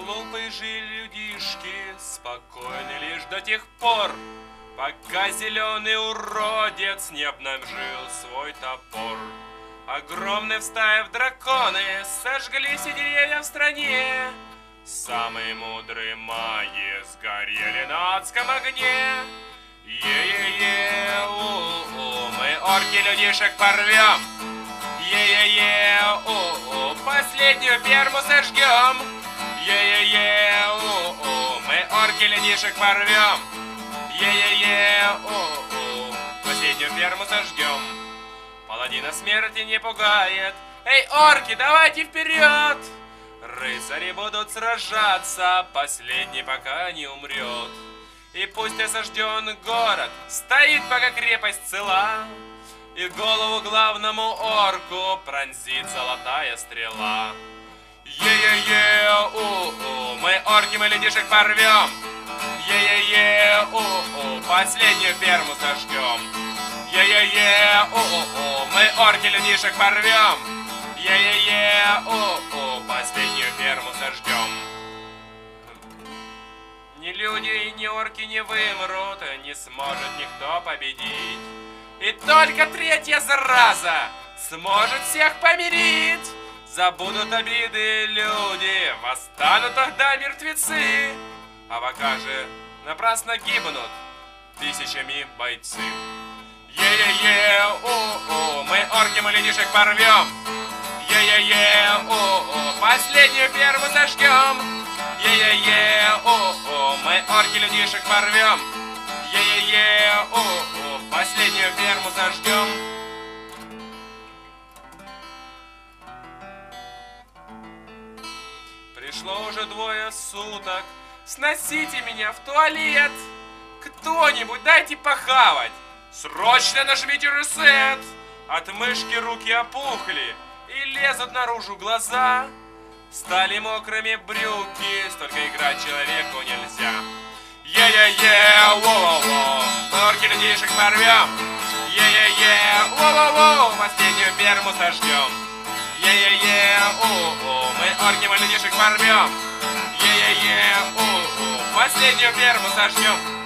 Глупые жили людишки, спокойны лишь до тех пор, пока зеленый уродец не обнажил свой топор. Огромные встав драконы сожгли все деревья в стране. Самые мудрые маги сгорели на адском огне. Е-е-е, у-у, мы орки людишек порвем. Е-е-е, у-у, последнюю ферму сожгем. Е-е-е, у-у, мы орки людишек порвем. Е-е-е, у-у, последнюю ферму сожгем. Паладина смерти не пугает. Эй, орки, давайте вперед! Рыцари будут сражаться, последний пока не умрет. И пусть осажден город стоит, пока крепость цела, и голову главному орку пронзит золотая стрела. Е-е-е, у-у, мы орки, мы людишек порвем. Е-е-е, у-у, последнюю ферму сожгем. Е-е-е, у-у, мы орки людишек порвем. Е-е-е, у-у, последнюю ферму сожгем. Ни люди, ни орки не вымрут, не сможет никто победить. И только третья зараза сможет всех помирить. Забудут обиды люди, восстанут тогда мертвецы. А пока же напрасно гибнут тысячами бойцы. Е-е-е, у-у, мы орки, мы людишек порвем. Е-е-е, у-у, последнюю ферму зажгем. Е-е-е, у-у, мы орки людишек порвем. Е-е-е, у-у, последнюю ферму зажгем. Пришло уже 2 суток, сносите меня в туалет. Кто-нибудь дайте похавать. Срочно нажмите ресет. От мышки руки опухли и лезут наружу глаза. Стали мокрыми брюки, столько играть человеку нельзя. Е-е-е, воу-воу-воу, мы орки людишек порвем. Е-е-е, воу-воу-воу, последнюю ферму сожгем. Е-е-е, у-у, мы орки, мы людишек порвем. Е-е-е, у-у, последнюю ферму сожгем.